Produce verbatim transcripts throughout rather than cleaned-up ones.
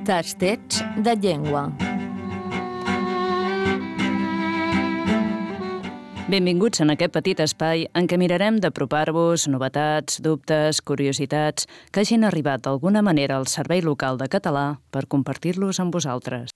Tastets de llengua. Benvinguts en aquest petit espai en què mirarem d'apropar-vos novetats, dubtes, curiositats que hagin arribat d'alguna manera al Servei Local de Català per compartir-los amb vosaltres.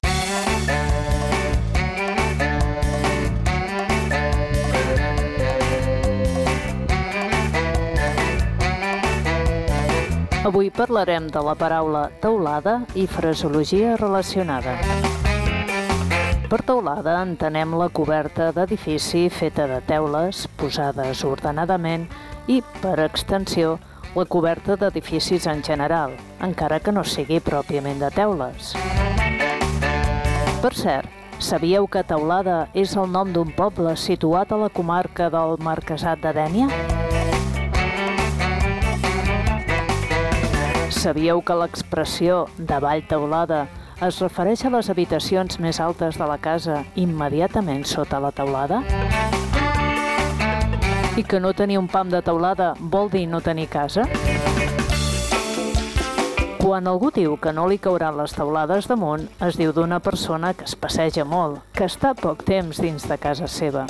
Avui parlarem de la paraula teulada i fraseologia relacionada. Per teulada entenem la coberta d'edifici feta de teules posades ordenadament i, per extensió, la coberta d'edificis en general, encara que no sigui pròpiament de teules. Per cert, sabíeu que Teulada és el nom d'un poble situat a la comarca del Marquesat de Dénia? Sabíeu que l'expressió de Vall Teulada es refereix a les habitacions més altes de la casa immediatament sota la teulada? I que no tenir un pam de teulada vol dir no tenir casa? Quan algú diu que no li cauran les teulades damunt, es diu d'una persona que es passeja molt, que està poc temps dins de casa seva.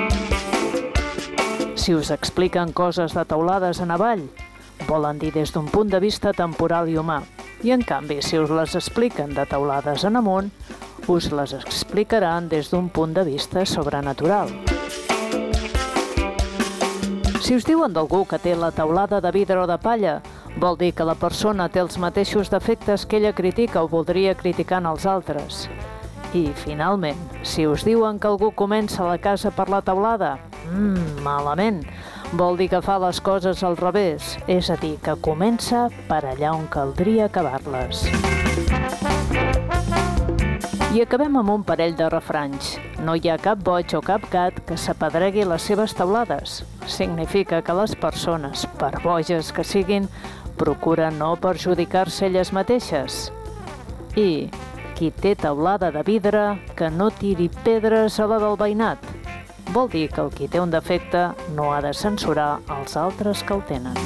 Si us expliquen coses de teulades en avall, volen dir des d'un punt de vista temporal i humà. I, en canvi, si us les expliquen de teulades en amunt, us les explicaran des d'un punt de vista sobrenatural. Si us diuen d'algú que té la teulada de vidre o de palla, vol dir que la persona té els mateixos defectes que ella critica o voldria criticar en els altres. I, finalment, si us diuen que algú comença la casa per la teulada, mmm, malament, vol dir que fa les coses al revés, és a dir, que comença per allà on caldria acabar-les. I acabem amb un parell de refranys. No hi ha cap boig o cap gat que s'apedregui les seves teulades. Significa que les persones, per boges que siguin, procuren no perjudicar-se elles mateixes. I qui té teulada de vidre, que no tiri pedres a la del veïnat. Vol dir que el qui té un defecte no ha de censurar els altres que el tenen.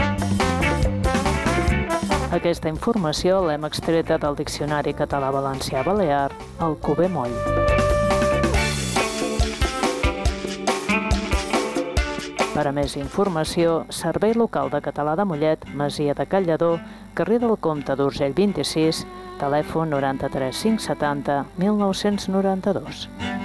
Aquesta informació l'hem extreta del Diccionari Català-Valencià-Balear, Alcover Moll. Per a més informació, Servei Local de Català de Mollet, Masia de Callador, carrer del Comte d'Urgell vint-i-sis, telèfon noranta-tres cinc setanta mil nou-cents noranta-dos.